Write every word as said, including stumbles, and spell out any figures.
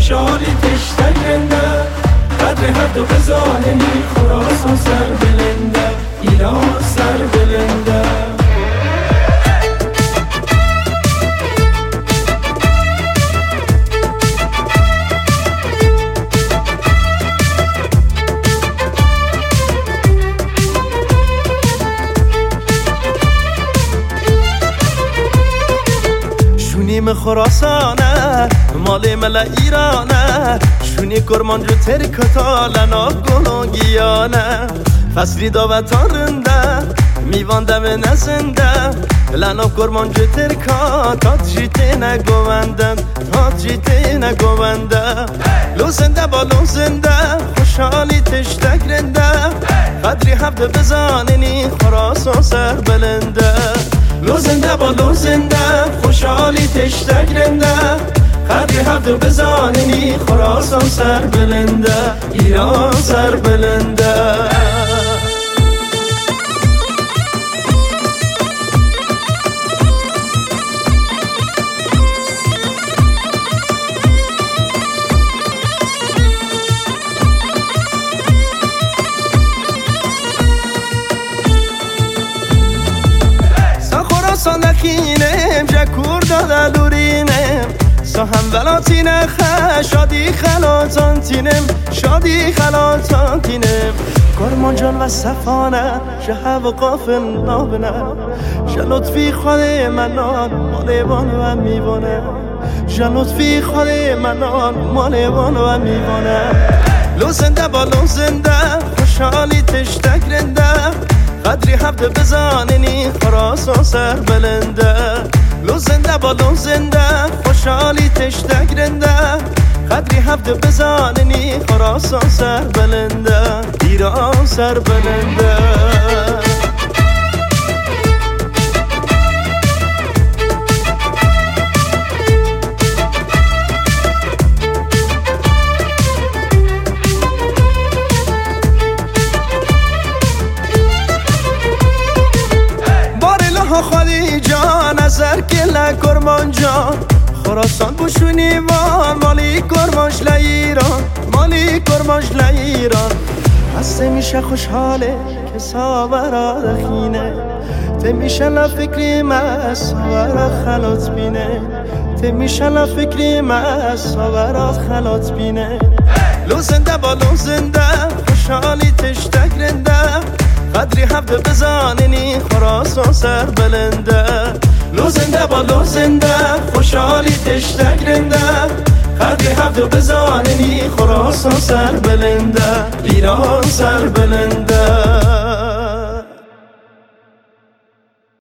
خوشحالی تشتک رنده قدر هفت و بزاننی خراسان سر بلنده ایران سر بلنده شونیم خراسانه مال مل ایرانه شونی کرمانجو ترکتا لنا گلونگیانه فصلی داوتارنده میواندم نزنده لنا کرمانجو ترکا تا جیته نگوندن تا جیته نگونده لوزنده با لوزنده خوشحالی تشتک رنده قدری هفت بزاننی خراسان سر بلنده لوزنده با لوزنده خوشحالی تشتک رنده قدری هفت بزاننی خراسان سر بلنده ایران سر بلنده سانکینم جکور دادلورینم سهم ولاتینم شادی خلاتانتینم شادی خلاتانتینم کرمانجان و صفانه شهب و قافل نابنه جلطفی خود منان مالیوان و میوانه جلطفی خود منان مالیوان و میوانه لوزنده با لوزنده خوشحالی تشتک رنده قدری هفت بزاننی خراسان سر بلنده لوزنده با لوزنده خوشحالی تشتک رنده قدری هفت بزاننی خراسان سر بلنده ایران سر بلنده خالی جان نظر کلا کرمانجان خراسان بوشونی وان مالی کرمانش لایران مالی کرمانش لایران هسته میشه خوشحاله که ساورا دخینه ته میشه لفکری ما ساورا خلات بینه ته میشه لفکری ما ساورا خلات بینه لوزنده با لوزنده خوشحالی تشتک رنده قدری هفت بزاننی خراسان سر بلنده لوزنده با لوزنده خوشحالی تشتک رنده قدری هفت بزاننی خراسان سر بلنده ایران سر بلنده